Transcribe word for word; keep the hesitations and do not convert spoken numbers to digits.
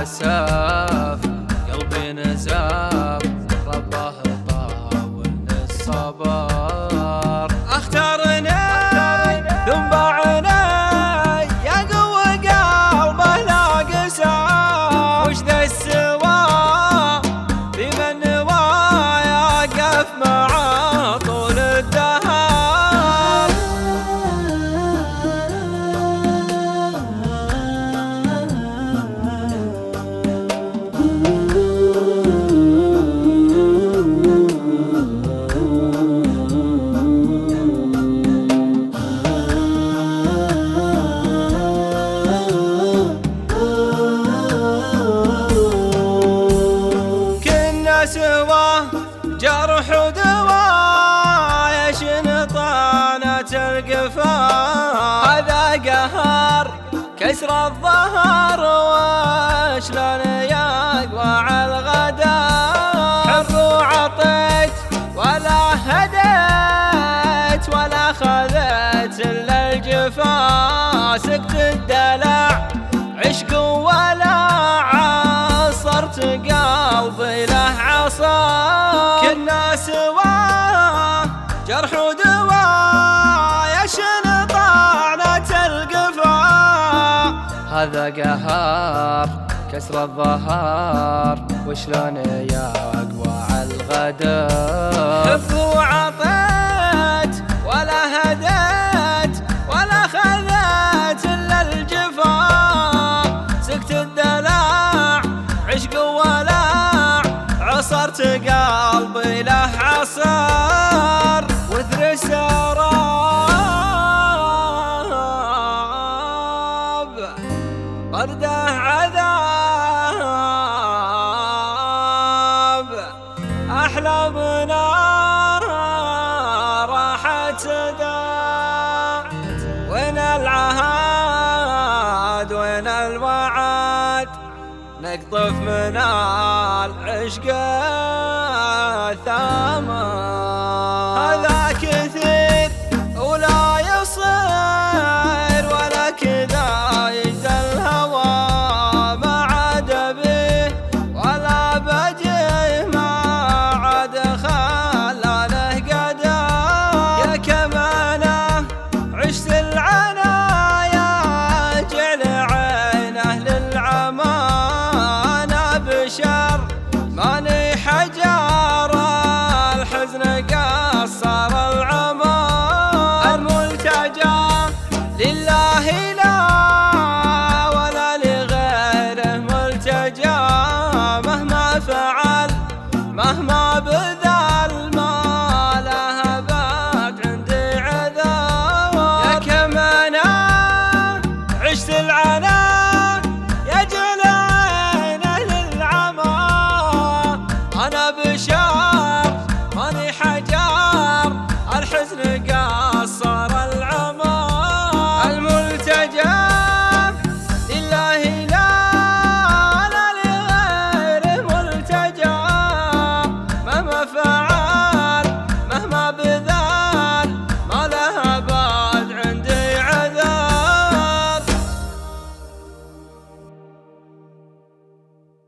الأسف قلبي نزف ربه طاولني الصبر. اختارني ثم باعني يا قوة قلبه لا قسام، وش ذا السوا في من نوايا قف معاه طول الدهر. سوا جرح ودواء شنطانة القفا، هذا قهر كسر الظهر وشلون يقوى على الغدا. حب وعطيت ولا هديت ولا خذيت الا الجفا، سكت الدلع عشق ولا عصرت قلبي له عصا. كنا سوا جرح ودواء يا شنطانة القفا، هذا قهر كسر الظهر وشلون يقوى على الغدا. حب وعطيت ولا هديت ولا خذيت الا الجفا، سكت الدلع عشق ولا عصرت قلبي له عصار. وذر السراب برده عذاب، أحلامنا راحت ذا، وين العهد وين الوعد نقطف من العشق الثمن. هذا كثير ولا يصير ولا كذا يجزى الهوى، ما عاد به ولا بجيه ما عاد خلى له قدا. يا كمانه عشت العنايا جعل عينه للعمى، ماني حجار الحزن قصر العمى. الملتجى لله لا ولا لغيره ملتجى،